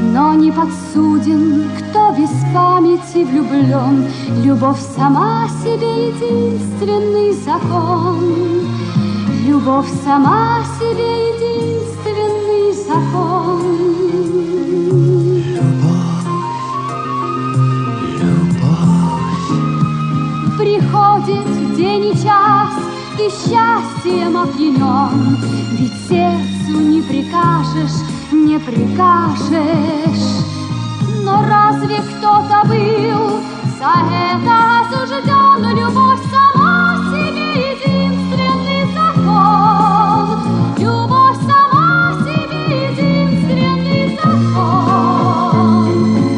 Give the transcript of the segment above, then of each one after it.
Но не подсуден, кто без памяти влюблен. Любовь сама себе единственный закон. Любовь сама себе единственный закон. Приходит день и час, и счастьем опьянен. Ведь сердцу не прикажешь, не прикажешь. Но разве кто-то был за это осужден? Любовь сама себе единственный закон. Любовь сама себе единственный закон.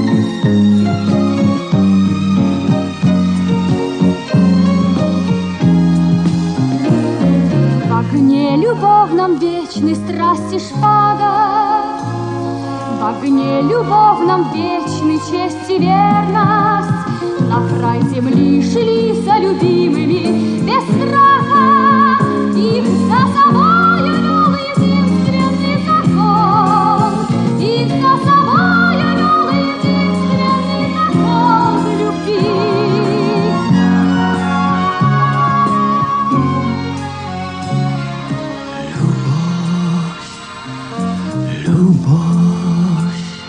В огне любовном вечной страсти шпага, в огне любовном вечной честь и верность. На край земли шли за любимыми без страха. Их за собою вел единственный закон. Их за собою вел единственный закон любви. Любовь, любовь.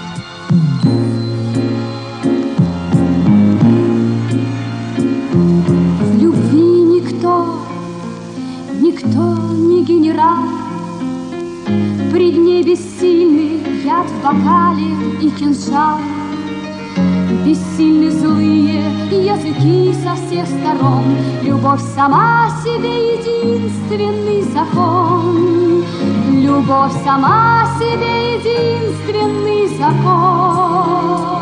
В любви никто, никто не генерал. Пред ней бессильный яд в бокале и кинжал. Бессильны злые языки со всех сторон. Любовь сама себе единственный закон. Любовь сама себе единственный закон.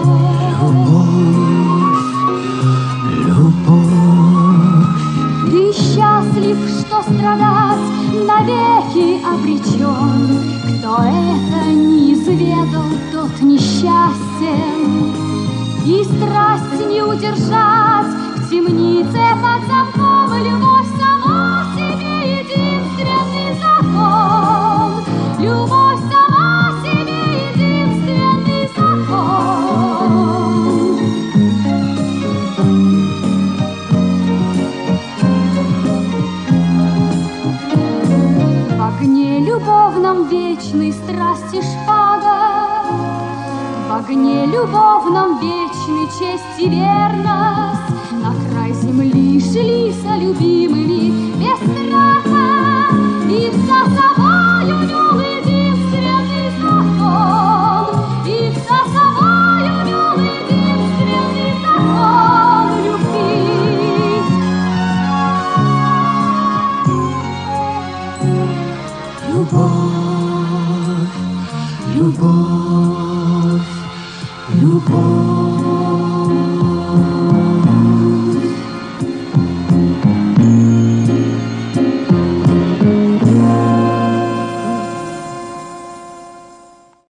Ты счастлив, что страдать навеки обречен. Кто это не изведал, тот несчастен. И страсть не удержать в темнице под замком. Любовь сама себе единственный закон. Любовь сама себе единственный закон. В огне любовном вечной страсти шпага, в огне любовном вечной честь и верность. На край земли шли за любимыми без страха.